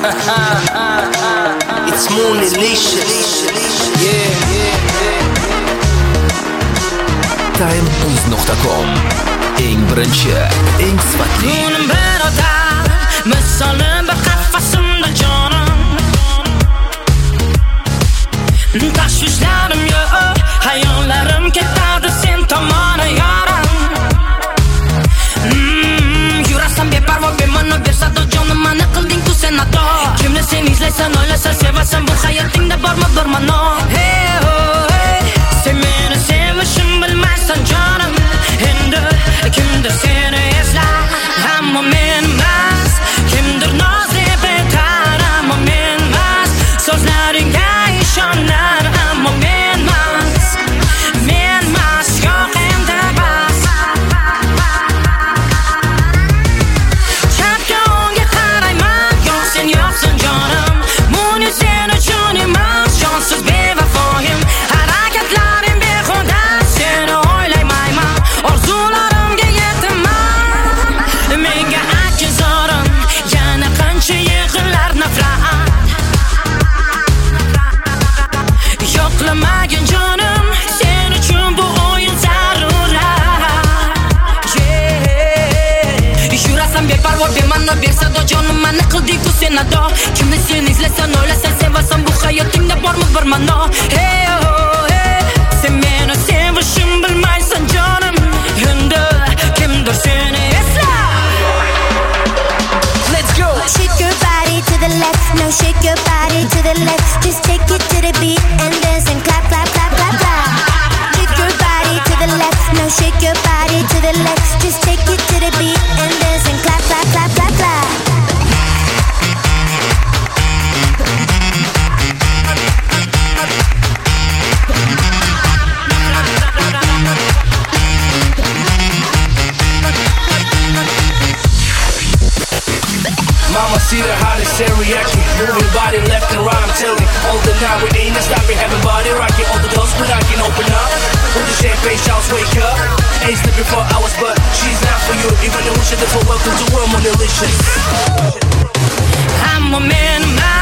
It's Moonlicious. Timeboost.com eng birinchi, eng sifatli Kunim bir odam, misoli bir qafasimda jonim. Tashvishlarim yo'q, hayollarim ketadi sen tomon yorim. Yurasan beparvo bema'no bersado jonim, mani qilding ku sen ato. Kimni sen izlaysan, o'ylasan, sevasan, bu hayotingda bormi bir ma'no? Hey oh hey, sen meni sevishim bilmaysan jonim. Endi kimdir seni eslar, ammo men emas. Kimdir nozib etar, ammo men emas. So'zlaringga ishonar, ammo men emas. Men emas, yo'q endi bas. Chapga o'ngga qarayman, yo'q sen yo'qsan jonim. Buni sen uchun emas, jonsiz bevafoyim. Harakatlarim behuda, seni o'ylaymayman. Orzularimga yetaman. Menga ajzorim, yana qancha yig'inlar nafrat. Yo'qlamagin jonim, sen uchun bu o'yin zarurat. Yurasan beparvo bema'no bersado jonim, mani qilding ku sen ado. Kimni sen izlasan, o'ylasan, sevasan, bu hayotingda bormi bir ma'no? Hey oh hey, sen meni sevishim bilmaysan jonim. Endi kimdir seni eslar. Let's go. Shake your body to the left, no shake your body to the left. Just take it to the beat and dance and clap, clap, clap, clap, clap. Shake your body to the left, no shake your body to the left. Just take it to the beat and dance and clap, clap, clap, clap, clap. Mama see the hottest teriyaki, moving body left and right, I'm telling. All the night we ain't stopping, having body rocking. All the doors but I can open up. With the champagne shouts, wake up. Ain't sleeping for hours, but she's not for you. Even though she's for welcome to world, Moonlicious. I'm a man,